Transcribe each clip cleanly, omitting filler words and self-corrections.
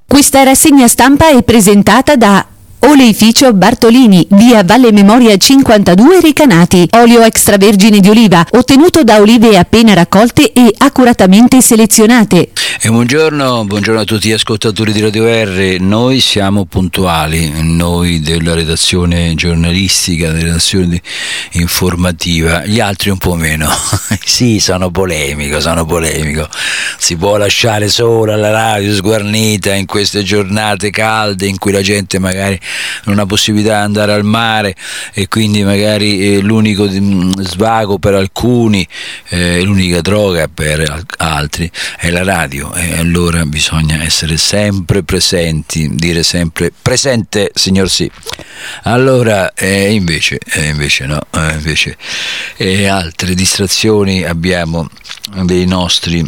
Questa rassegna stampa è presentata da Oleificio Bartolini, via Valle Memoria 52 Recanati. Olio extravergine di oliva, ottenuto da olive appena raccolte e accuratamente selezionate. E buongiorno a tutti gli ascoltatori di Radio R. Noi siamo puntuali, noi della redazione giornalistica, della redazione informativa, gli altri un po' meno. Sì, sono polemico. Si può lasciare sola la radio sguarnita in queste giornate calde in cui la gente magari non ha possibilità di andare al mare e quindi magari l'unico svago per alcuni, l'unica droga per altri è la radio, e allora bisogna essere sempre presenti, dire sempre presente signor sì. Allora invece no, invece altre distrazioni abbiamo le nostre.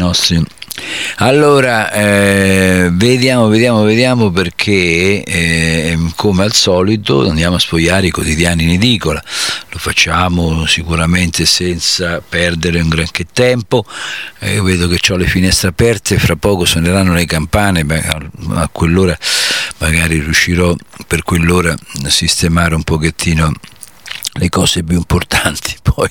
Allora vediamo perché come al solito andiamo a sfogliare i quotidiani in edicola. Lo facciamo sicuramente senza perdere un granché tempo. Io vedo che ho le finestre aperte, fra poco suoneranno le campane, a quell'ora magari riuscirò per quell'ora a sistemare un pochettino le cose più importanti, poi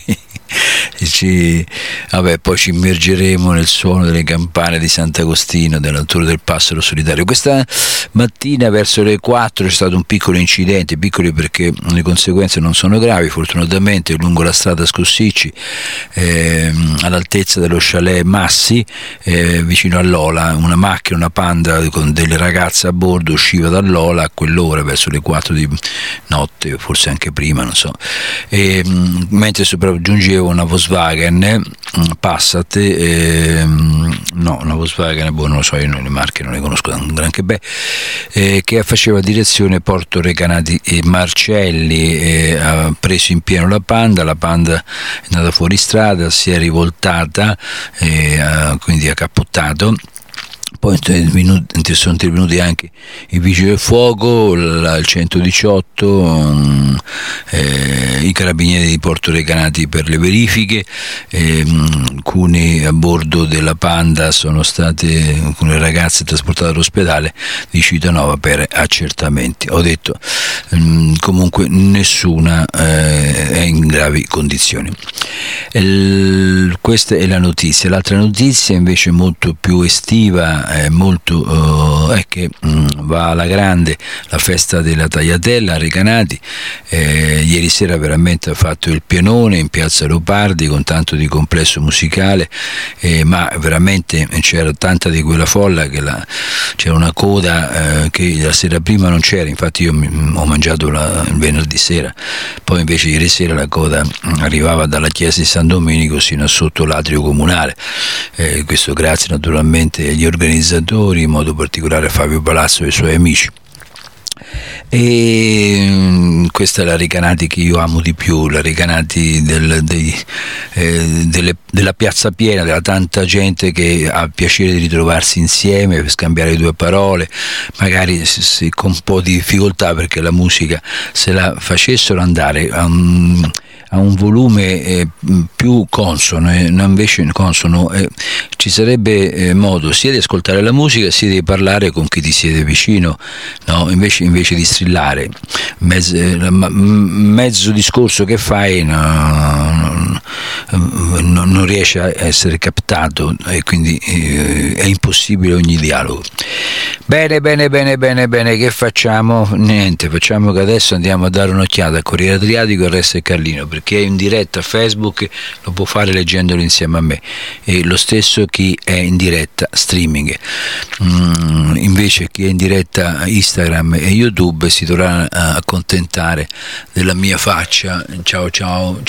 ci immergeremo nel suono delle campane di Sant'Agostino, dell'altare del Passero Solitario. Questa mattina verso le 4 c'è stato un piccolo incidente, piccoli perché le conseguenze non sono gravi, fortunatamente lungo la strada Scossicci, all'altezza dello chalet Massi, vicino a Lola, una macchina, una Panda con delle ragazze a bordo usciva da Lola a quell'ora, verso le 4 di notte, forse anche prima, non so, e mentre sopraggiungeva una Volkswagen Passat, una Volkswagen, non lo so, io le marche non le conosco granché bene, che faceva direzione Porto Recanati e Marcelli, ha preso in pieno la Panda è andata fuori strada, si è rivoltata, quindi ha cappottato. Poi sono intervenuti anche i vigili del fuoco, il 118, i carabinieri di Porto Recanati per le verifiche, alcuni a bordo della Panda sono state alcune ragazze trasportate all'ospedale di Civitanova per accertamenti. Ho detto comunque nessuna è in gravi condizioni. Questa è la notizia. L'altra notizia invece molto più estiva, è che va alla grande la festa della tagliatella a Recanati. Ieri sera veramente ha fatto il pianone in piazza Leopardi con tanto di complesso musicale, ma veramente c'era tanta di quella folla che c'era una coda che la sera prima non c'era. Infatti io ho mangiato il venerdì sera, poi invece ieri sera la coda arrivava dalla chiesa di San Domenico sino a sotto l'atrio comunale, questo grazie naturalmente agli organizzatori, in modo particolare a Fabio Palazzo e ai suoi amici. E questa è la Recanati che io amo di più, la Recanati della piazza piena, della tanta gente che ha piacere di ritrovarsi insieme per scambiare due parole, magari con un po' di difficoltà, perché la musica, se la facessero andare a un volume più consono, invece consono, ci sarebbe modo sia di ascoltare la musica sia di parlare con chi ti siede vicino, no? Invece di strillare mezzo discorso che fai non riesce a essere captato, e quindi è impossibile ogni dialogo. Bene, che facciamo? Niente, facciamo che adesso andiamo a dare un'occhiata a Corriere Adriatico e il Resto è Carlino, perché è in diretta a Facebook, lo può fare leggendolo insieme a me, e lo stesso chi è in diretta streaming. Invece chi è in diretta a Instagram e YouTube si dovrà accontentare della mia faccia. Ciao,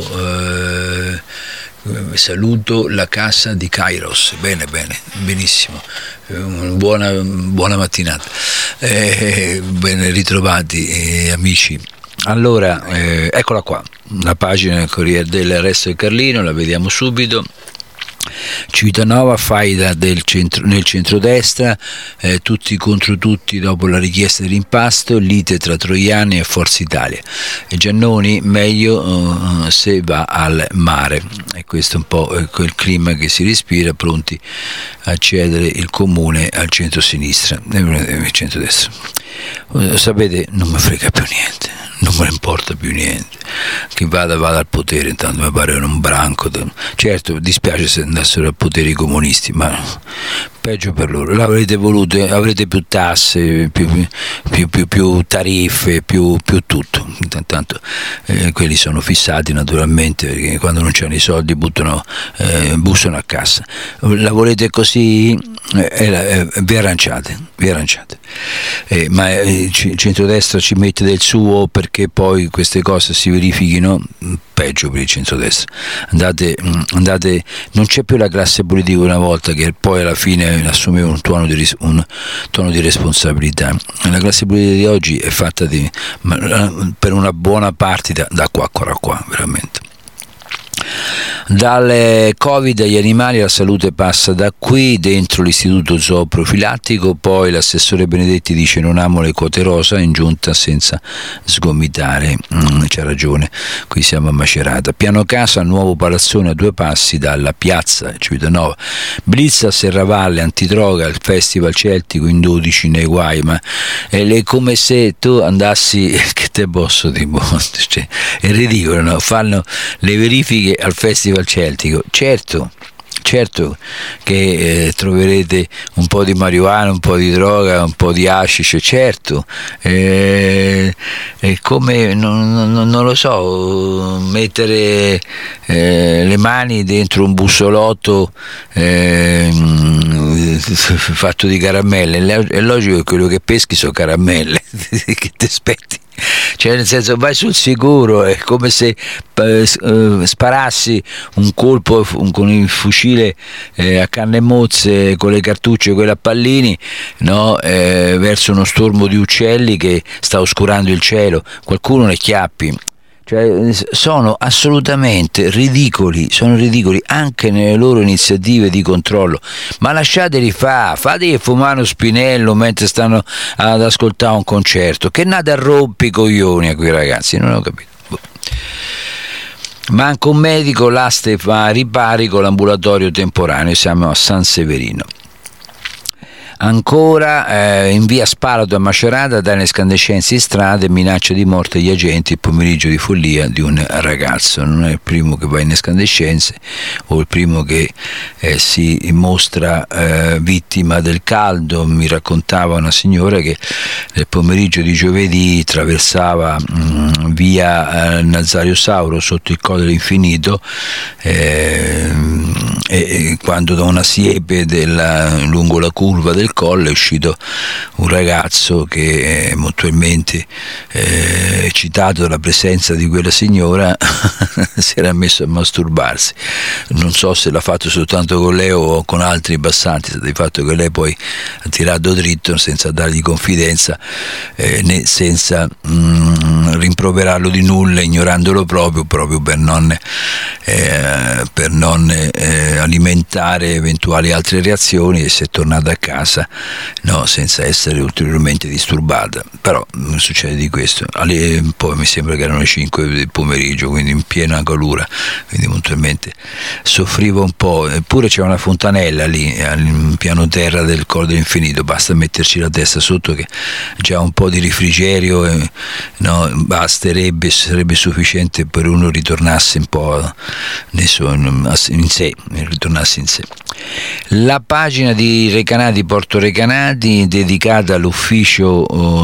saluto la casa di Kairos. Bene, benissimo, buona mattinata, ben ritrovati amici. Allora, eccola qua, la pagina del Corriere del Resto del Carlino, la vediamo subito. Civitanova, faida nel centrodestra, tutti contro tutti dopo la richiesta di rimpasto, lite tra Troiani e Forza Italia. E Giannoni, meglio se va al mare. E questo è un po' quel clima che si respira, pronti a cedere il comune al centro-sinistra e al centro-destra. Sapete, non mi frega più niente, non me ne importa più niente, che vada al potere, intanto mi pare un branco. Certo, dispiace se andassero al potere i comunisti, ma peggio per loro. L'avrete voluto, avrete più tasse, più tariffe, più tutto. Intanto quelli sono fissati naturalmente, perché quando non c'hanno i soldi bussano a cassa. La volete così? Vi arrangiate. Ma il centrodestra ci mette del suo perché poi queste cose si verifichino. Peggio per il centrodestra. Andate, non c'è più la classe politica una volta che poi alla fine assumeva un tono di responsabilità. La classe politica di oggi è fatta per una buona parte da qua, veramente. Dal Covid agli animali la salute passa da qui, dentro l'istituto zooprofilattico, poi l'assessore Benedetti dice non amo le quote rosa, in giunta senza sgomitare, c'ha ragione, qui siamo a Macerata. Piano casa, nuovo palazzone a 2 passi dalla piazza Civitanova, blitz a Serravalle, antidroga, il festival celtico in 12 nei guai, ma è come se tu andassi, che te posso dire, cioè, è ridicolo, no? Fanno le verifiche al festival celtico, certo che troverete un po' di marijuana, un po' di droga, un po' di hashish, certo, è come non lo so, mettere le mani dentro un bussolotto fatto di caramelle. È logico che quello che peschi sono caramelle che ti aspetti. Cioè, nel senso, vai sul sicuro, è come se sparassi un colpo con il fucile a canne e mozze, con le cartucce, quelle a pallini, no? Verso uno stormo di uccelli che sta oscurando il cielo, qualcuno ne chiappi. Cioè, sono assolutamente ridicoli, anche nelle loro iniziative di controllo, ma lasciateli fategli fumare uno spinello mentre stanno ad ascoltare un concerto, che nate a rompi i coglioni a quei ragazzi, non ho capito. Manca un medico, l'Aste fa ripari con l'ambulatorio temporaneo, siamo a San Severino. Ancora in via Spalato a Macerata, danni escandescenze in strada e minaccia di morte agli agenti, il pomeriggio di follia di un ragazzo. Non è il primo che va in escandescenze o il primo che si mostra vittima del caldo. Mi raccontava una signora che nel pomeriggio di giovedì attraversava via Nazario Sauro sotto il Colle dell'Infinito e quando da una siepe lungo la curva del colle è uscito un ragazzo che moltualmente eccitato dalla presenza di quella signora si era messo a masturbarsi. Non so se l'ha fatto soltanto con lei o con altri passanti, di fatto che lei poi ha tirato dritto senza dargli confidenza né senza rimproverarlo di nulla, ignorandolo proprio per non alimentare eventuali altre reazioni, e si è tornata a casa senza essere ulteriormente disturbata. Però non succede di questo. Poi mi sembra che erano le 5 del pomeriggio, quindi in piena calura, quindi puntualmente soffriva un po'. Eppure c'è una fontanella lì al piano terra del Colle dell'Infinito, basta metterci la testa sotto che già un po' di refrigerio basterebbe, sarebbe sufficiente per uno ritornasse un po' in sé, ritornasse in sé. La pagina di Recanati Porto Recanati dedicata all'ufficio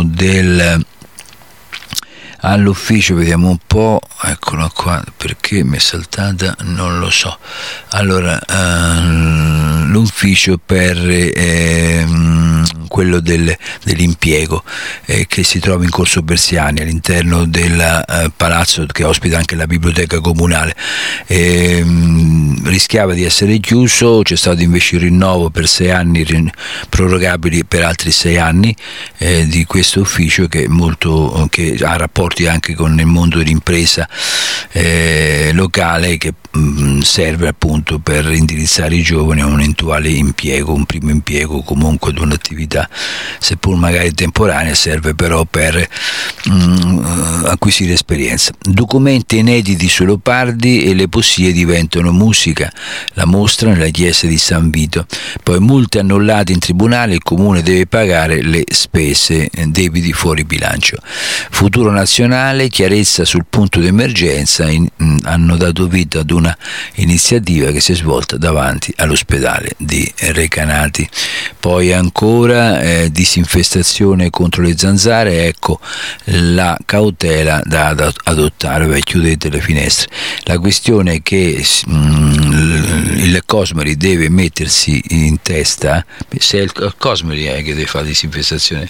vediamo un po', eccola qua, perché mi è saltata non lo so. Allora l'ufficio per quello dell'impiego, che si trova in Corso Persiani all'interno del palazzo che ospita anche la biblioteca comunale. Rischiava di essere chiuso, c'è stato invece il rinnovo per 6 anni, prorogabili per altri 6 anni, di questo ufficio che ha rapporti anche con il mondo dell'impresa locale, che serve appunto per indirizzare i giovani a un eventuale impiego, un primo impiego, comunque ad un'attività seppur magari temporanea, serve però per acquisire esperienza. Documenti inediti su Leopardi e le poesie diventano musica, la mostra nella chiesa di San Vito. Poi multe annullate in tribunale, il comune deve pagare le spese, debiti fuori bilancio. Futuro nazionale, chiarezza sul punto d'emergenza, hanno dato vita ad una iniziativa che si è svolta davanti all'ospedale di Recanati. Poi ancora disinfestazione contro le zanzare, ecco la cautela da adottare, chiudete le finestre. La questione è che il Cosmeri deve mettersi in testa, se è il Cosmeri che deve fare la disinfestazione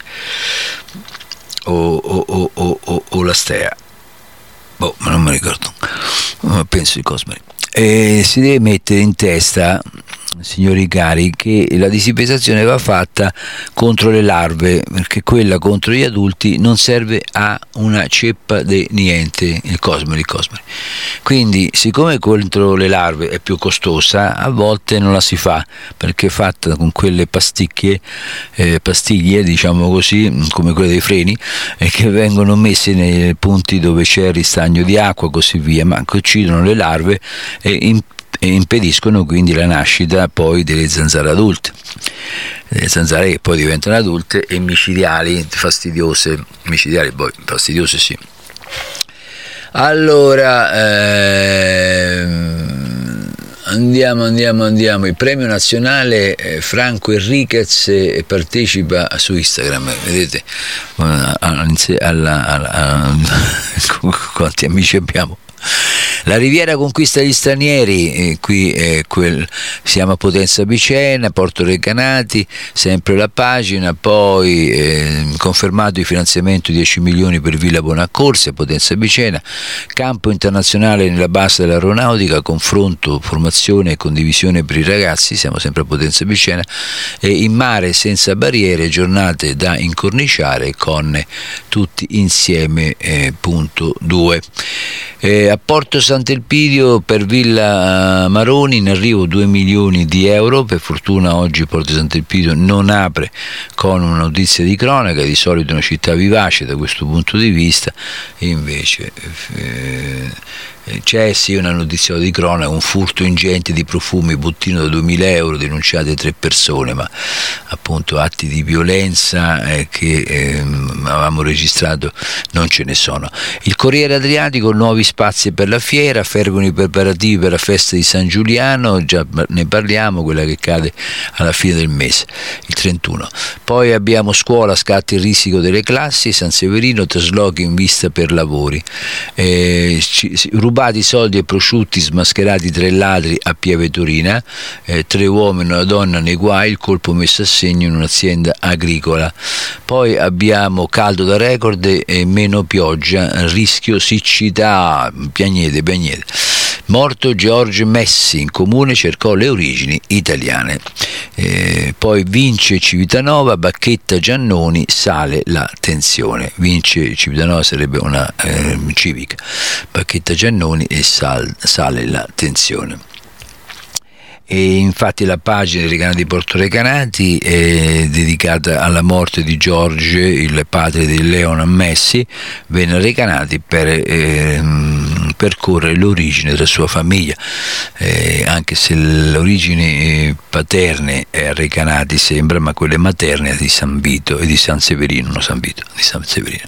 o la Stea, ma non mi ricordo, penso il Cosmeri. Si deve mettere in testa, signori cari, che la disinfestazione va fatta contro le larve, perché quella contro gli adulti non serve a una ceppa di niente, il Cosmeri. Quindi, siccome contro le larve è più costosa, a volte non la si fa, perché è fatta con quelle pastiglie, diciamo così, come quelle dei freni, che vengono messe nei punti dove c'è il ristagno di acqua, così via, ma che uccidono le larve e impediscono quindi la nascita poi delle zanzare adulte, le zanzare che poi diventano adulte e micidiali, fastidiose sì. Allora andiamo, il premio nazionale Franco Enriquez partecipa su Instagram, vedete quanti amici abbiamo. La Riviera conquista gli stranieri, qui siamo a Potenza Picena, Porto Recanati, sempre la pagina. Poi confermato il finanziamento di 10 milioni per Villa Bonaccorsi a Potenza Picena, campo internazionale nella base dell'aeronautica, confronto, formazione e condivisione per i ragazzi, siamo sempre a Potenza Picena, e in mare senza barriere, giornate da incorniciare con tutti insieme, punto 2. A Porto Sant'Elpidio per Villa Maroni in arrivo 2 milioni di euro. Per fortuna oggi Porto Sant'Elpidio non apre con una notizia di cronaca, di solito è una città vivace da questo punto di vista, e invece c'è sì una notizia di cronaca, un furto ingente di profumi, bottino da 2.000 euro, denunciate 3 persone, ma appunto atti di violenza che avevamo registrato non ce ne sono. Il Corriere Adriatico, nuovi spazi per la fiera, fervono i preparativi per la festa di San Giuliano, già ne parliamo, quella che cade alla fine del mese, il 31. Poi abbiamo scuola, scatta il risico delle classi, San Severino, traslochi in vista per lavori, rubati soldi e prosciutti, smascherati 3 ladri a Pieve Torina, 3 uomini e una donna nei guai, il colpo messo a segno in un'azienda agricola. Poi abbiamo caldo da record e meno pioggia, rischio siccità, piagnete. Morto George Messi, in comune cercò le origini italiane. Poi vince Civitanova, Bacchetta Giannoni, sale la tensione. Vince Civitanova, sarebbe una civica, Bacchetta Giannoni e sale la tensione. E infatti la pagina dei Recanati di Porto Recanati è dedicata alla morte di George, il padre di Leon Messi, venne a Recanati per percorrere l'origine della sua famiglia, anche se le origini paterne è a Recanati sembra, ma quelle materne di San Vito e di San Severino, non San Vito, di San Severino.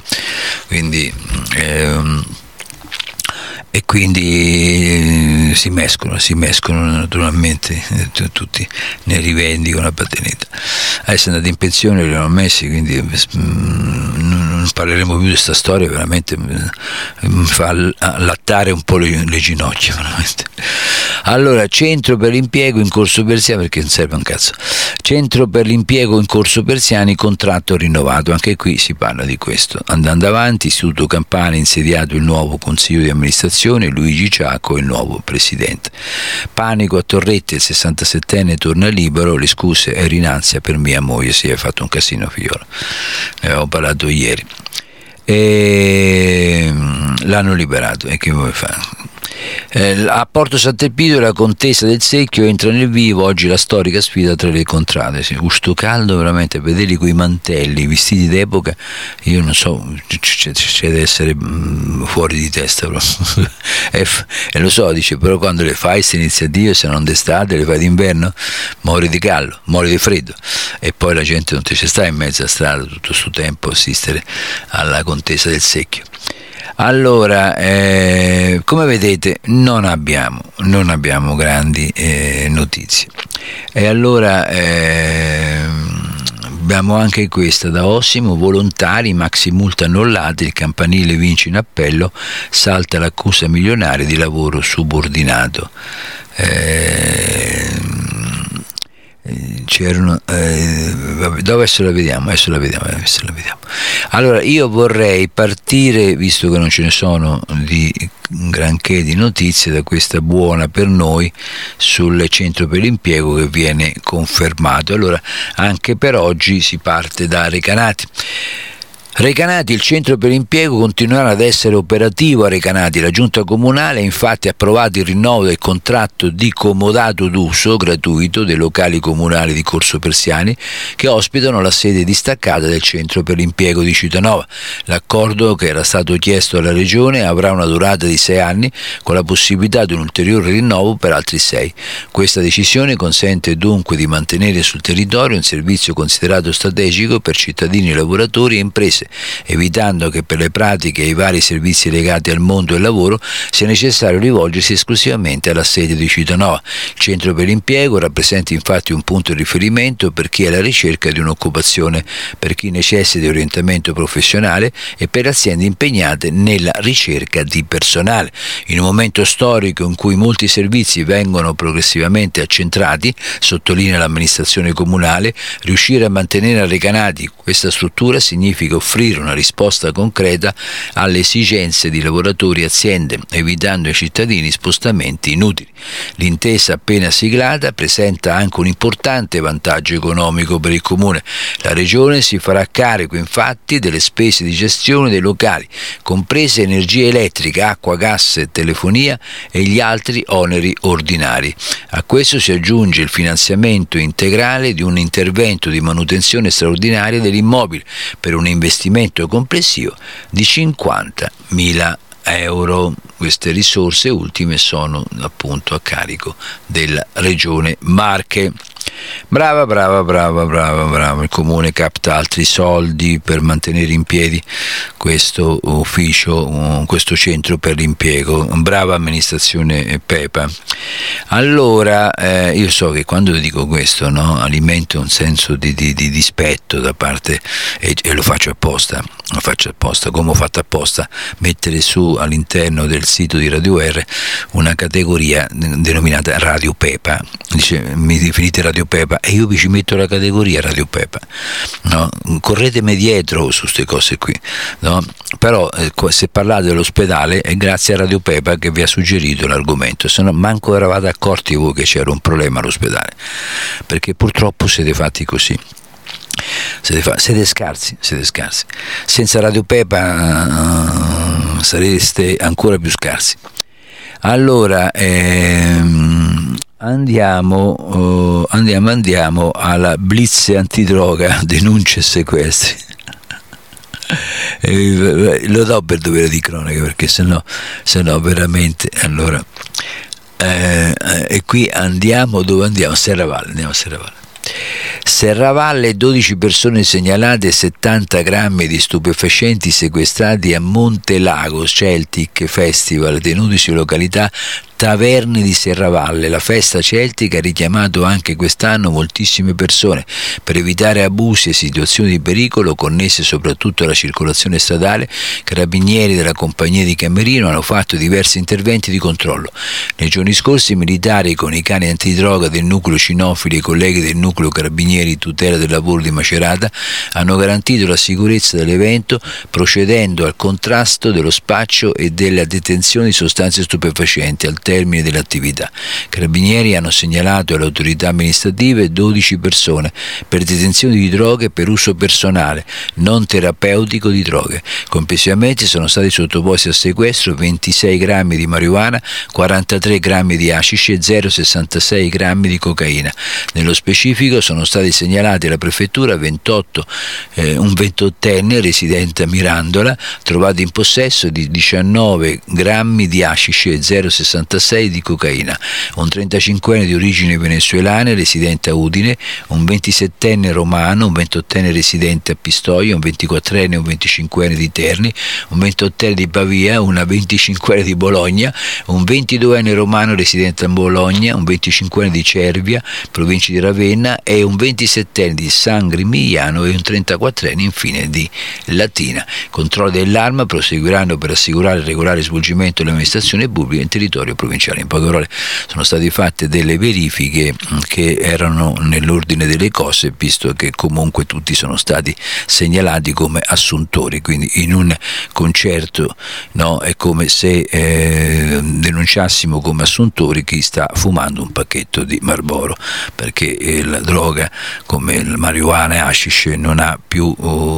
Quindi si mescolano naturalmente, tutti ne rivendicano la paternità. Adesso è andato in pensione Leon Messi, quindi non parleremo più di questa storia, veramente mi fa allattare un po' le ginocchia veramente. Allora, centro per l'impiego in Corso Persiani, perché non serve un cazzo. Centro per l'impiego in Corso Persiani, contratto rinnovato, anche qui si parla di questo. Andando avanti, Istituto Campana insediato il nuovo consiglio di amministrazione, Luigi Ciacco il nuovo presidente. Panico a Torrette, il 67enne torna libero, le scuse e rinanzia per mia moglie, si è fatto un casino figliola, ne avevo parlato ieri, e l'hanno liberato, e che vuoi fare? A Porto Sant'Elpidio la contesa del secchio entra nel vivo, oggi la storica sfida tra le contrade. Sto caldo veramente, vedere quei mantelli, vestiti d'epoca, io non so, c'è da essere fuori di testa proprio. E lo so, dice, però quando le fai queste iniziative, se non d'estate, le fai d'inverno, muori di caldo, muori di freddo, e poi la gente non ti ci sta in mezzo a strada tutto questo tempo a assistere alla contesa del secchio. Allora, come vedete non abbiamo grandi notizie, e allora abbiamo anche questa da Ossimo: volontari, maxi multa annullata, il campanile vince in appello, salta l'accusa milionaria di lavoro subordinato. C'erano adesso la vediamo. Allora, io vorrei partire, visto che non ce ne sono di granché di notizie, da questa buona per noi sul centro per l'impiego che viene confermato. Allora, anche per oggi si parte da Recanati. Recanati, il centro per l'impiego continuerà ad essere operativo a Recanati. La giunta comunale ha infatti approvato il rinnovo del contratto di comodato d'uso gratuito dei locali comunali di Corso Persiani che ospitano la sede distaccata del centro per l'impiego di Citanova. L'accordo, che era stato chiesto alla Regione, avrà una durata di 6 anni con la possibilità di un ulteriore rinnovo per altri 6. Questa decisione consente dunque di mantenere sul territorio un servizio considerato strategico per cittadini, lavoratori e imprese, evitando che per le pratiche e i vari servizi legati al mondo del lavoro sia necessario rivolgersi esclusivamente alla sede di Citanova. Il centro per l'impiego rappresenta infatti un punto di riferimento per chi è alla ricerca di un'occupazione, per chi necessita di orientamento professionale e per aziende impegnate nella ricerca di personale. In un momento storico in cui molti servizi vengono progressivamente accentrati, sottolinea l'amministrazione comunale, riuscire a mantenere a Recanati questa struttura significa offrire una risposta concreta alle esigenze di lavoratori e aziende, evitando ai cittadini spostamenti inutili. L'intesa appena siglata presenta anche un importante vantaggio economico per il Comune. La Regione si farà carico infatti delle spese di gestione dei locali, comprese energia elettrica, acqua, gas e telefonia e gli altri oneri ordinari. A questo si aggiunge il finanziamento integrale di un intervento di manutenzione straordinaria dell'immobile per un investimento complessivo di 50.000 euro. Queste risorse ultime sono appunto a carico della Regione Marche. Brava, il Comune capta altri soldi per mantenere in piedi questo ufficio, questo centro per l'impiego. Brava amministrazione Pepa. Allora, io so che quando dico questo, no, alimento un senso di dispetto da parte, e lo faccio apposta, come ho fatto apposta, mettere su all'interno del sito di Radio R una categoria denominata Radio Pepa. Dice, mi definite Radio Pepa e io vi ci metto la categoria Radio Pepa, no? Corretemi dietro su queste cose qui, no? Però se parlate dell'ospedale è grazie a Radio Pepa che vi ha suggerito l'argomento, se no manco eravate accorti voi che c'era un problema all'ospedale, perché purtroppo siete fatti così. Siete scarsi. Senza Radio Pepa sareste ancora più scarsi. Allora andiamo alla blitz antidroga, denunce e sequestri. Lo do per dovere di cronaca, perché sennò veramente, allora e qui andiamo dove andiamo? Serravalle, 12 persone segnalate, 70 grammi di stupefacenti sequestrati a Monte Lagos, Celtic Festival, tenuti su località Taverne di Serravalle. La festa celtica ha richiamato anche quest'anno moltissime persone. Per evitare abusi e situazioni di pericolo connesse soprattutto alla circolazione stradale, carabinieri della compagnia di Camerino hanno fatto diversi interventi di controllo. Nei giorni scorsi i militari con i cani antidroga del nucleo cinofili e i colleghi del nucleo carabinieri tutela del lavoro di Macerata hanno garantito la sicurezza dell'evento, procedendo al contrasto dello spaccio e della detenzione di sostanze stupefacenti al termine dell'attività. Carabinieri hanno segnalato alle autorità amministrative 12 persone per detenzione di droghe e per uso personale, non terapeutico di droghe. Complessivamente sono stati sottoposti a sequestro 26 grammi di marijuana, 43 grammi di hashish e 0,66 grammi di cocaina. Nello specifico sono stati segnalati alla prefettura un 28enne residente a Mirandola, trovato in possesso di 19 grammi di hashish e 0,66 di cocaina, un 35enne di origini venezuelane residente a Udine, un 27enne romano, un 28enne residente a Pistoia, un 24enne e un 25enne di Terni, un 28enne di Pavia, una 25enne di Bologna, un 22enne romano residente a Bologna, un 25enne di Cervia, provincia di Ravenna, e un 27enne di San Gimignano e un 34enne infine di Latina. Controlli dell'arma proseguiranno per assicurare il regolare svolgimento delle amministrazioni pubbliche in territorio provinciale. In poche parole, sono state fatte delle verifiche che erano nell'ordine delle cose, visto che comunque tutti sono stati segnalati come assuntori, quindi in un concerto, no, è come se denunciassimo come assuntori chi sta fumando un pacchetto di Marlboro, perché la droga come il marijuana e hashish non è più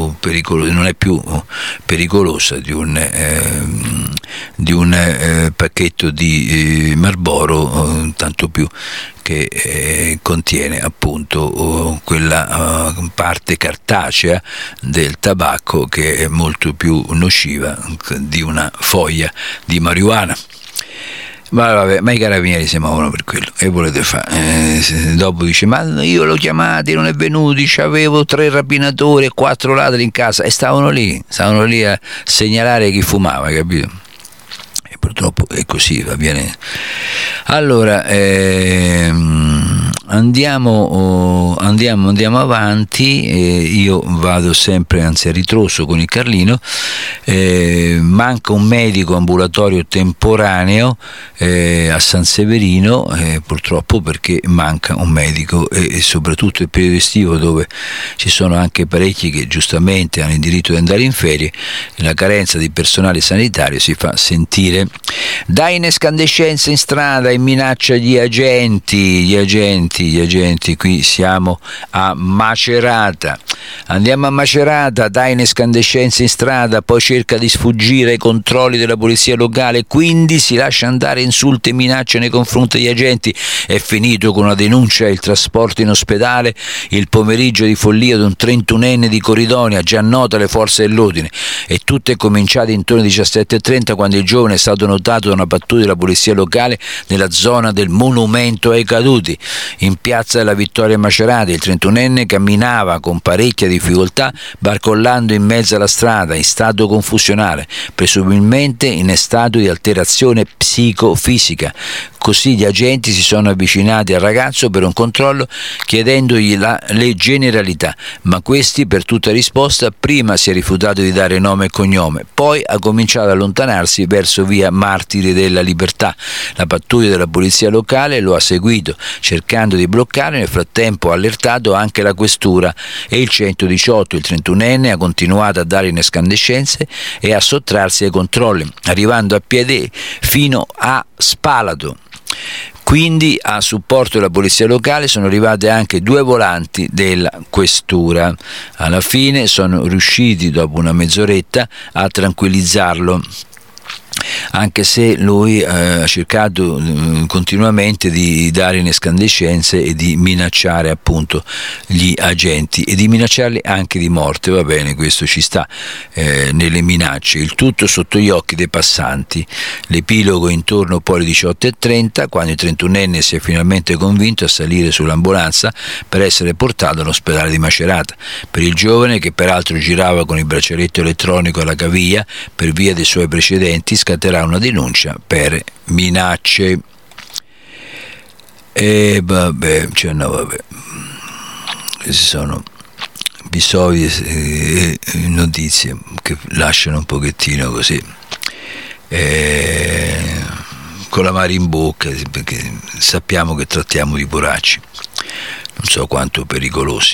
pericolosa di un pacchetto di Marlboro, tanto più che contiene appunto quella parte cartacea del tabacco che è molto più nociva di una foglia di marijuana. Ma i carabinieri si muovono per quello, e volete fare? Dopo dice: ma io l'ho chiamati, non è venuti, avevo 3 rapinatori e 4 ladri in casa, e stavano lì a segnalare chi fumava, capito? E purtroppo è così, va bene. Allora andiamo avanti. Io vado sempre, anzi, a ritroso con il Carlino. Manca un medico ambulatorio temporaneo a San Severino, purtroppo, perché manca un medico, e soprattutto il periodo estivo, dove ci sono anche parecchi che giustamente hanno il diritto di andare in ferie, la carenza di personale sanitario si fa sentire. Dai in escandescenza in strada e minaccia gli agenti. Qui siamo a Macerata. Andiamo a Macerata, dai in escandescenza in strada, poi cerca di sfuggire ai controlli della polizia locale, quindi si lascia andare insulti e minacce nei confronti degli agenti. È finito con una denuncia e il trasporto in ospedale il pomeriggio di follia di un 31enne di Corridonia, già nota alle forze dell'ordine, e tutto è cominciato intorno alle 17:30, quando il giovane è stato notato da una pattuglia della polizia locale nella zona del monumento ai caduti, in piazza della Vittoria Macerata. Il 31enne camminava con parecchia difficoltà, barcollando in mezzo alla strada, in stato confusionale, presumibilmente in stato di alterazione psicofisica. Così gli agenti si sono avvicinati al ragazzo per un controllo, chiedendogli le generalità, ma questi, per tutta risposta, prima si è rifiutato di dare nome e cognome, poi ha cominciato ad allontanarsi verso via Martiri della Libertà. La pattuglia della polizia locale lo ha seguito, cercando di bloccare. Nel frattempo ha allertato anche la questura e il 118. Il 31enne ha continuato a dare in escandescenze e a sottrarsi ai controlli, arrivando a piedi fino a Spalato. Quindi, a supporto della polizia locale, sono arrivate anche 2 volanti della questura. Alla fine sono riusciti, dopo una mezz'oretta, a tranquillizzarlo, anche se lui ha cercato continuamente di dare in escandescenze e di minacciare appunto gli agenti, e di minacciarli anche di morte. Va bene, questo ci sta nelle minacce, il tutto sotto gli occhi dei passanti. L'epilogo intorno poi alle 18:30, quando il 31enne si è finalmente convinto a salire sull'ambulanza per essere portato all'ospedale di Macerata. Per il giovane, che peraltro girava con il braccialetto elettronico alla caviglia per via dei suoi precedenti, presenterà una denuncia per minacce. E vabbè, questi sono episodi e notizie che lasciano un pochettino così con l'amaro in bocca, perché sappiamo che trattiamo di poracci, non so quanto pericolosi.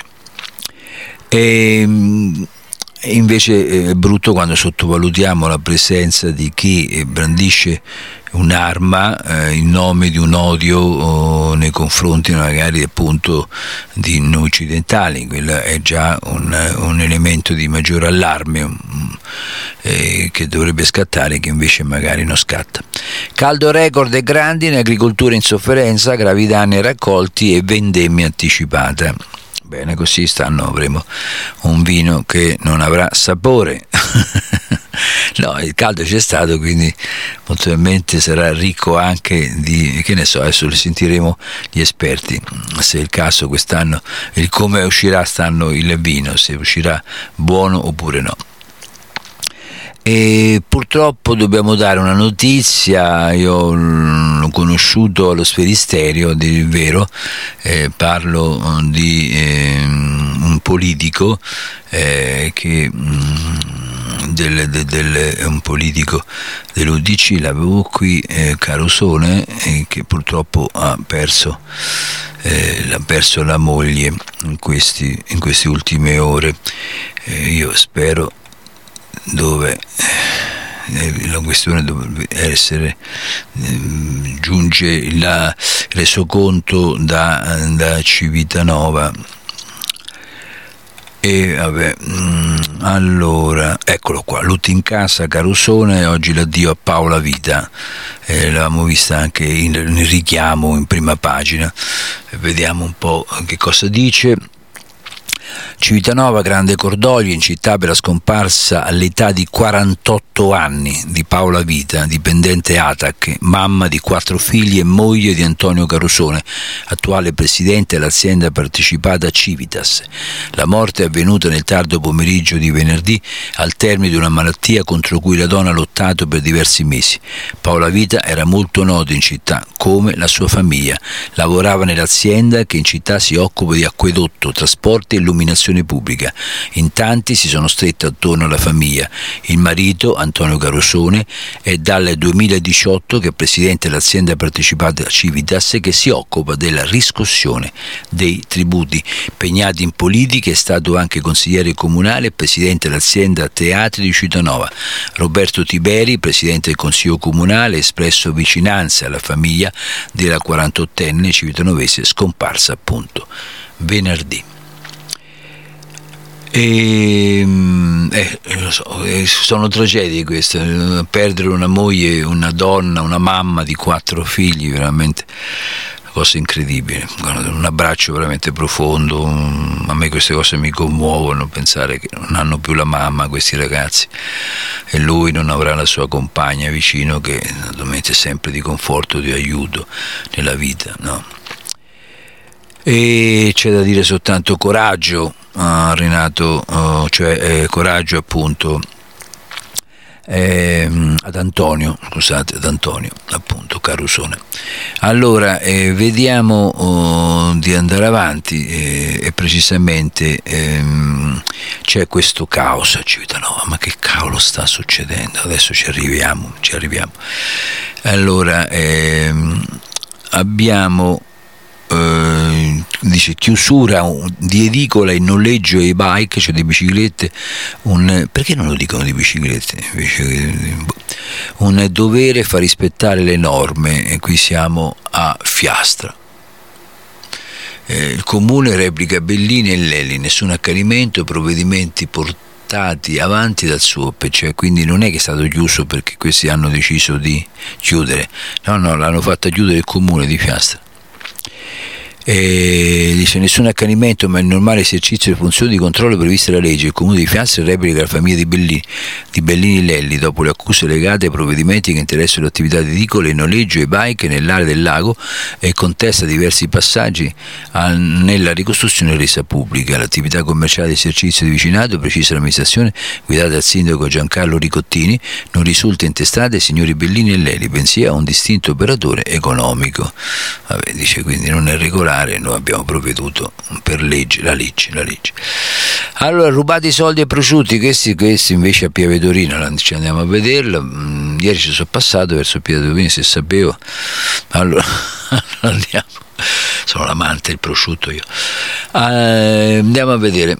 E invece è brutto quando sottovalutiamo la presenza di chi brandisce un'arma in nome di un odio nei confronti magari appunto di noi occidentali. Quello è già un elemento di maggior allarme che dovrebbe scattare, che invece magari non scatta. Caldo record e grandine, agricoltura in sofferenza, gravi danni raccolti e vendemmia anticipata. Bene, così avremo un vino che non avrà sapore. No, il caldo c'è stato, quindi molto probabilmente sarà ricco anche di, che ne so, adesso li sentiremo gli esperti, se è il caso quest'anno, come uscirà quest'anno il vino, se uscirà buono oppure no. E purtroppo dobbiamo dare una notizia. Io l'ho conosciuto allo Sferisterio, di vero, parlo di un politico che un politico dell'UDC, l'avevo qui, Carusone, che purtroppo ha perso la moglie in queste ultime ore. Io spero, dove la questione dovrebbe essere, giunge il resoconto da Civitanova. E vabbè, allora, eccolo qua, lutto in casa Carusone, oggi l'addio a Paola Vita, l'avevamo vista anche in richiamo in prima pagina, vediamo un po' che cosa dice. Civitanova, grande cordoglio in città per la scomparsa all'età di 48 anni di Paola Vita, dipendente ATAC, mamma di 4 figli e moglie di Antonio Carusone, attuale presidente dell'azienda partecipata Civitas. La morte è avvenuta nel tardo pomeriggio di venerdì al termine di una malattia contro cui la donna ha lottato per diversi mesi. Paola Vita era molto nota in città, come la sua famiglia. Lavorava nell'azienda che in città si occupa di acquedotto, trasporti e illuminazione pubblica. In tanti si sono stretti attorno alla famiglia. Il marito, Antonio Carusone, è dal 2018 che è presidente dell'azienda partecipata Civitas, che si occupa della riscossione dei tributi. Impegnati in politica, è stato anche consigliere comunale e presidente dell'azienda Teatri di Civitanova. Roberto Tiberi, presidente del consiglio comunale, ha espresso vicinanza alla famiglia della 48enne civitanovese scomparsa appunto venerdì. Lo so, sono tragedie queste, perdere una moglie, una donna, una mamma di 4 figli, veramente una cosa incredibile, un abbraccio veramente profondo. A me queste cose mi commuovono, pensare che non hanno più la mamma questi ragazzi e lui non avrà la sua compagna vicino, che naturalmente è sempre di conforto, di aiuto nella vita, no? E c'è da dire soltanto coraggio a Renato, coraggio appunto ad Antonio appunto Carusone. Allora vediamo di andare avanti e precisamente c'è questo caos a Civitanova. Ma che cavolo sta succedendo? Adesso ci arriviamo. Allora abbiamo dice chiusura di edicola in noleggio ai bike, cioè di biciclette, perché non lo dicono di biciclette invece, un dovere far rispettare le norme, e qui siamo a Fiastra. Il comune replica Bellini e Lelli, nessun accanimento, provvedimenti portati avanti dal SUOP, cioè quindi non è che è stato chiuso perché questi hanno deciso di chiudere, no, l'hanno fatta chiudere il comune di Fiastra. E dice: nessun accanimento ma il normale esercizio delle funzioni di controllo previste dalla legge. Il Comune di Fiastra replica la famiglia di Bellini Lelli dopo le accuse legate ai provvedimenti che interessano le attività edicole, il noleggio e bike nell'area del lago, e contesta diversi passaggi nella ricostruzione resa pubblica. L'attività commerciale di esercizio di vicinato, precisa l'amministrazione guidata dal sindaco Giancarlo Ricottini, non risulta intestata ai signori Bellini e Lelli, bensì a un distinto operatore economico. Vabbè, dice, quindi non è regolare, noi abbiamo provveduto per legge, la legge. Allora, rubati soldi e prosciutti, questi invece a Pieve Torino, ci andiamo a vederlo. Ieri ci sono passato verso Pieve Torino, se sapevo. Allora andiamo, sono l'amante del prosciutto io. Andiamo a vedere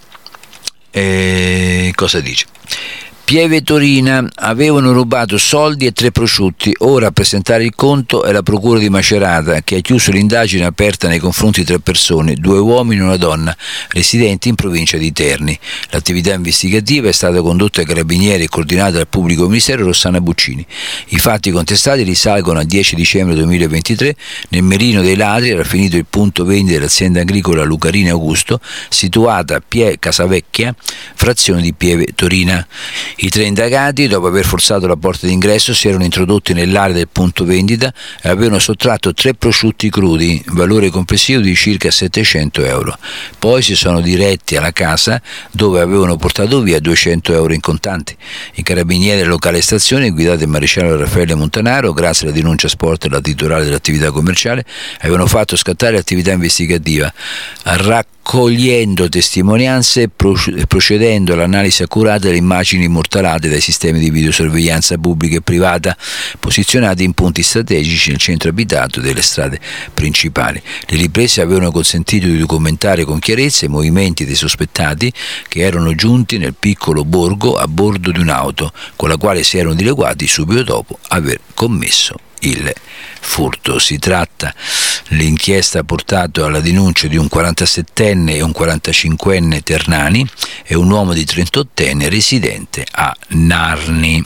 cosa dice. Pieve Torina: avevano rubato soldi e 3 prosciutti. Ora a presentare il conto è la procura di Macerata, che ha chiuso l'indagine aperta nei confronti di 3 persone, 2 uomini e una donna, residenti in provincia di Terni. L'attività investigativa è stata condotta dai carabinieri e coordinata dal pubblico ministero Rossana Buccini. I fatti contestati risalgono al 10 dicembre 2023. Nel Merino dei Ladri era finito il punto vendita dell'azienda agricola Lucarini Augusto, situata a Casavecchia, frazione di Pieve Torina. I 3 indagati, dopo aver forzato la porta d'ingresso, si erano introdotti nell'area del punto vendita e avevano sottratto 3 prosciutti crudi, valore complessivo di circa 700 euro. Poi si sono diretti alla casa, dove avevano portato via 200 euro in contanti. I carabinieri della locale stazione, guidati dal maresciallo Raffaele Montanaro, grazie alla denuncia sporta della titolare dell'attività commerciale, avevano fatto scattare l'attività investigativa, raccogliendo testimonianze e procedendo all'analisi accurata delle immagini immortalate dai sistemi di videosorveglianza pubblica e privata posizionati in punti strategici nel centro abitato delle strade principali. Le riprese avevano consentito di documentare con chiarezza i movimenti dei sospettati, che erano giunti nel piccolo borgo a bordo di un'auto, con la quale si erano dileguati subito dopo aver commesso il furto. Si tratta, l'inchiesta ha portato alla denuncia di un 47enne e un 45enne ternani e un uomo di 38enne residente a Narni.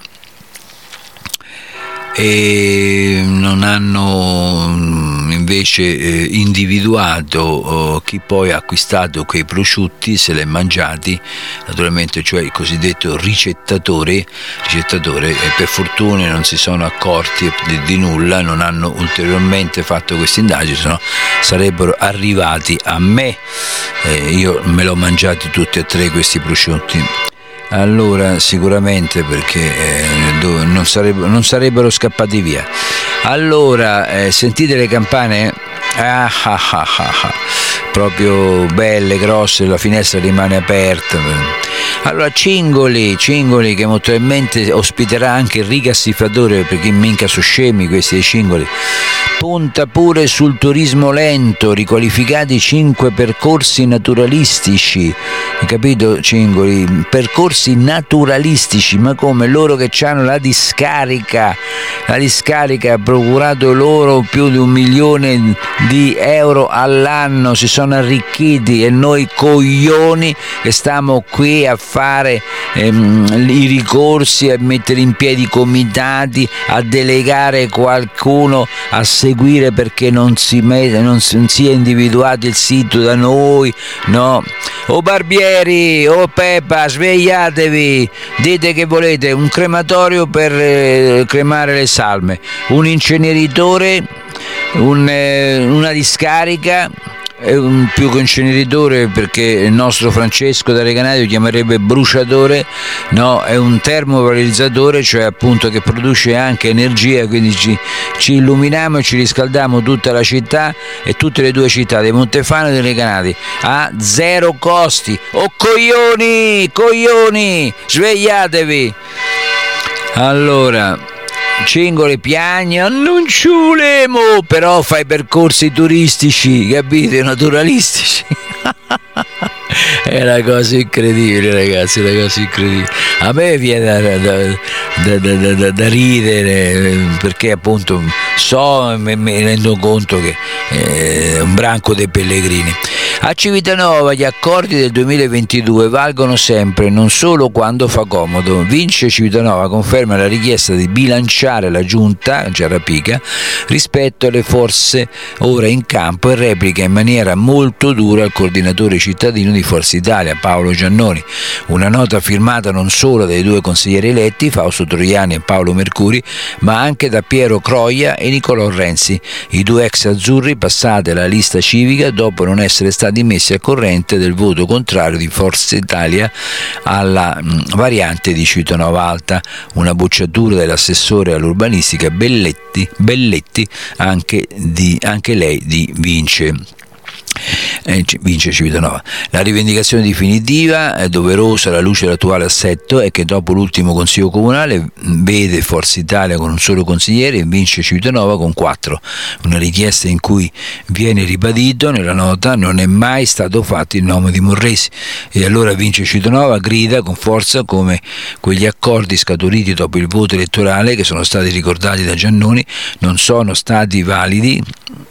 E non hanno invece individuato chi poi ha acquistato quei prosciutti, se li ha mangiati naturalmente, cioè il cosiddetto ricettatore, e per fortuna non si sono accorti di nulla, non hanno ulteriormente fatto questa indagine, se no sarebbero arrivati a me. Io me l'ho mangiati tutti e 3 questi prosciutti. Allora, sicuramente, perché non sarebbero scappati via. Allora, sentite le campane? Proprio belle, grosse, la finestra rimane aperta. Allora, Cingoli che molto probabilmente ospiterà anche il rigassificatore, perché minchia sono scemi questi dei Cingoli. Punta pure sul turismo lento, riqualificati 5 percorsi naturalistici. Hai capito, Cingoli? Percorsi naturalistici, ma come? Loro che hanno la discarica ha procurato loro più di 1 milione di euro all'anno, si sono arricchiti, e noi coglioni che stiamo qui a fare i ricorsi, a mettere in piedi comitati, a delegare qualcuno a seguire perché non si è individuato il sito da noi, no? O Barbieri, o Peppa, svegliatevi, dite che volete un crematorio per cremare le salme, un inceneritore, una discarica, più che inceneritore, perché il nostro Francesco da Recanati lo chiamerebbe bruciatore, no, è un termovalorizzatore, cioè appunto che produce anche energia, quindi ci illuminiamo e ci riscaldiamo tutta la città e tutte le 2 città di Montefano e dei Recanati a 0 costi. Oh coglioni, svegliatevi! Allora, Cingoli piagna, non ci volemo, però fai percorsi turistici, capite, naturalistici. È una cosa incredibile, ragazzi, una cosa incredibile. A me viene da ridere, perché appunto mi rendo conto che è un branco dei pellegrini. A Civitanova gli accordi del 2022 valgono sempre, non solo quando fa comodo. Vince Civitanova conferma la richiesta di bilanciare la giunta Ciarrapica rispetto alle forze ora in campo e replica in maniera molto dura il coordinatore cittadino di Forza Italia, Paolo Giannoni. Una nota firmata non solo dai due consiglieri eletti, Fausto Troiani e Paolo Mercuri, ma anche da Piero Croia e Nicolò Renzi, i due ex azzurri passati alla lista civica dopo non essere stati messi al corrente del voto contrario di Forza Italia alla variante di Civitanova Alta, una bocciatura dell'assessore all'urbanistica Belletti, anche lei di Vince Civitanova. La rivendicazione definitiva, doverosa alla luce dell'attuale assetto, è che dopo l'ultimo consiglio comunale vede Forza Italia con un solo consigliere e vince Civitanova con 4. Una richiesta in cui viene ribadito nella nota non è mai stato fatto il nome di Morresi, e allora vince Civitanova grida con forza come quegli accordi scaturiti dopo il voto elettorale, che sono stati ricordati da Giannoni, non siano stati validi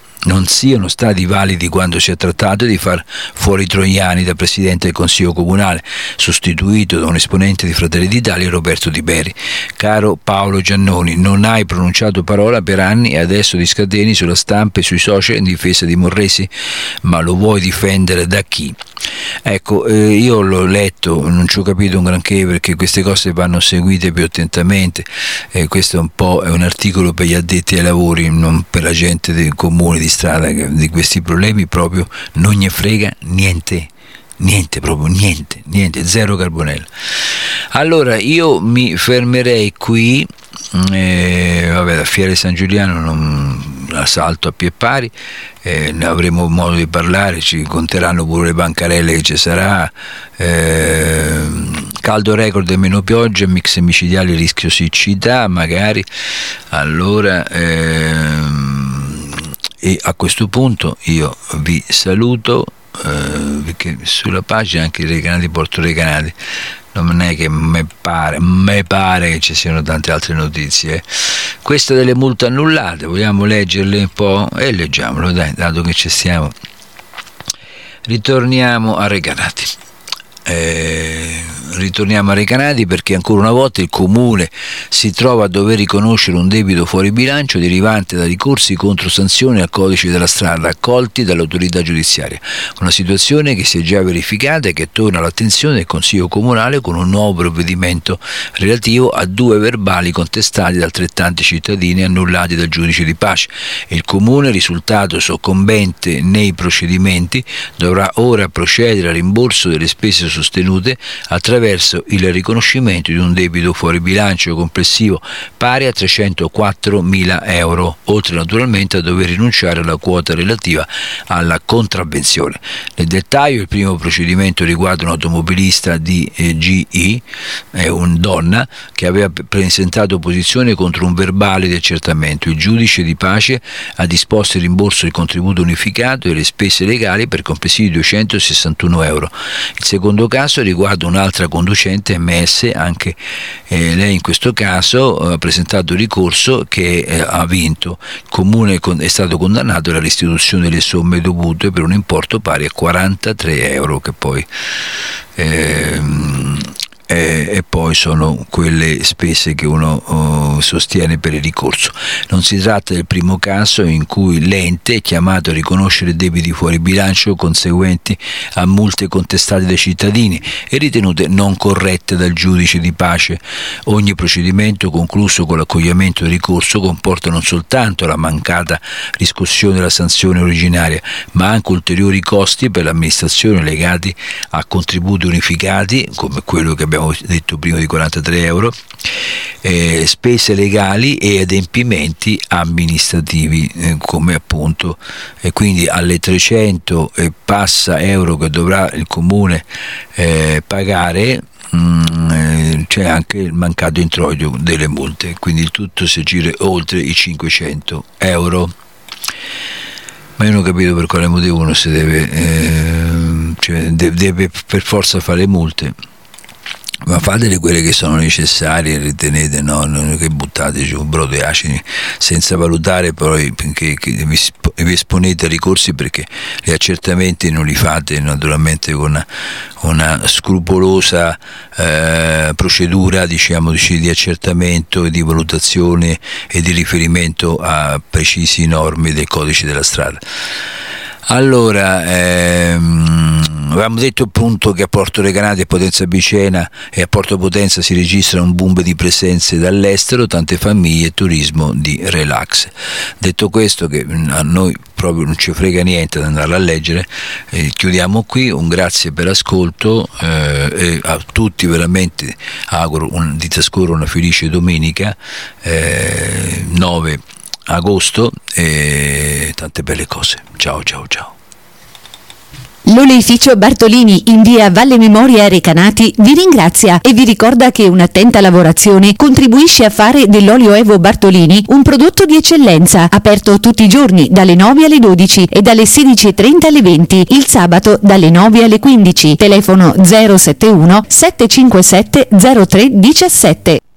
quando si è trattato di far fuori Troiani da presidente del Consiglio Comunale, sostituito da un esponente di Fratelli d'Italia, Roberto Di Beri. Caro Paolo Giannoni, non hai pronunciato parola per anni e adesso ti scateni sulla stampa e sui social in difesa di Morresi, ma lo vuoi difendere da chi? Ecco, io l'ho letto, non ci ho capito un granché, perché queste cose vanno seguite più attentamente. Questo è un articolo per gli addetti ai lavori, non per la gente del comune di strada, che di questi problemi proprio non ne frega niente, zero carbonella. Allora io mi fermerei qui. Da Fiera di San Giuliano non la salto a pie pari, ne avremo modo di parlare, ci conteranno pure le bancarelle che ci sarà, caldo record e meno pioggia, mix micidiali, rischio siccità magari. Allora e a questo punto io vi saluto, perché sulla pagina anche dei canali Porto Recanati non è che me pare che ci siano tante altre notizie. Questa delle multe annullate, vogliamo leggerle un po'? E leggiamolo, dai, dato che ci stiamo. Ritorniamo a Recanati. Perché ancora una volta il Comune si trova a dover riconoscere un debito fuori bilancio derivante da ricorsi contro sanzioni al codice della strada accolti dall'autorità giudiziaria, una situazione che si è già verificata e che torna all'attenzione del Consiglio Comunale con un nuovo provvedimento relativo a 2 verbali contestati da altrettanti cittadini annullati dal giudice di pace. Il Comune, risultato soccombente nei procedimenti, dovrà ora procedere al rimborso delle spese sostenute attraverso il riconoscimento di un debito fuori bilancio complessivo pari a 304.000 euro, oltre naturalmente a dover rinunciare alla quota relativa alla contravvenzione. Nel dettaglio, il primo procedimento riguarda un automobilista di GI, una donna, che aveva presentato opposizione contro un verbale di accertamento. Il giudice di pace ha disposto il rimborso del contributo unificato e le spese legali per complessivi 261 euro. Il secondo caso riguarda un'altra conducente MS, anche lei in questo caso ha presentato ricorso che ha vinto. Il Comune è stato condannato alla restituzione delle somme dovute per un importo pari a 43 euro, che poi e poi sono quelle spese che uno sostiene per il ricorso. Non si tratta del primo caso in cui l'ente è chiamato a riconoscere debiti fuori bilancio conseguenti a multe contestate dai cittadini e ritenute non corrette dal giudice di pace. Ogni procedimento concluso con l'accoglimento del ricorso comporta non soltanto la mancata riscossione della sanzione originaria, ma anche ulteriori costi per l'amministrazione legati a contributi unificati, come quello che abbiamo detto prima di 43 euro, spese legali e adempimenti amministrativi, come appunto, quindi alle 300 e passa euro che dovrà il Comune pagare c'è anche il mancato introito delle multe, quindi il tutto si gira oltre i 500 euro. Ma io non ho capito per quale motivo uno si deve per forza fare le multe. ma fatele quelle che sono necessarie, ritenete, no? Non che buttate giù brode acidi senza valutare, poi che vi esponete a ricorsi, perché gli accertamenti non li fate naturalmente con una scrupolosa procedura, diciamo, di accertamento e di valutazione e di riferimento a precisi norme del codice della strada. Allora, avevamo detto appunto che a Porto Recanati e Potenza Picena e a Porto Potenza si registra un boom di presenze dall'estero, tante famiglie e turismo di relax. Detto questo, che a noi proprio non ci frega niente ad andarla a leggere, chiudiamo qui. Un grazie per l'ascolto e a tutti veramente auguro di trascorrere una felice domenica 9 agosto e tante belle cose. Ciao ciao ciao. L'oleificio Bartolini in via Valle Memoria Recanati vi ringrazia e vi ricorda che un'attenta lavorazione contribuisce a fare dell'olio Evo Bartolini un prodotto di eccellenza, aperto tutti i giorni dalle 9 alle 12 e dalle 16:30 alle 20, il sabato dalle 9 alle 15. Telefono 071 757 0317.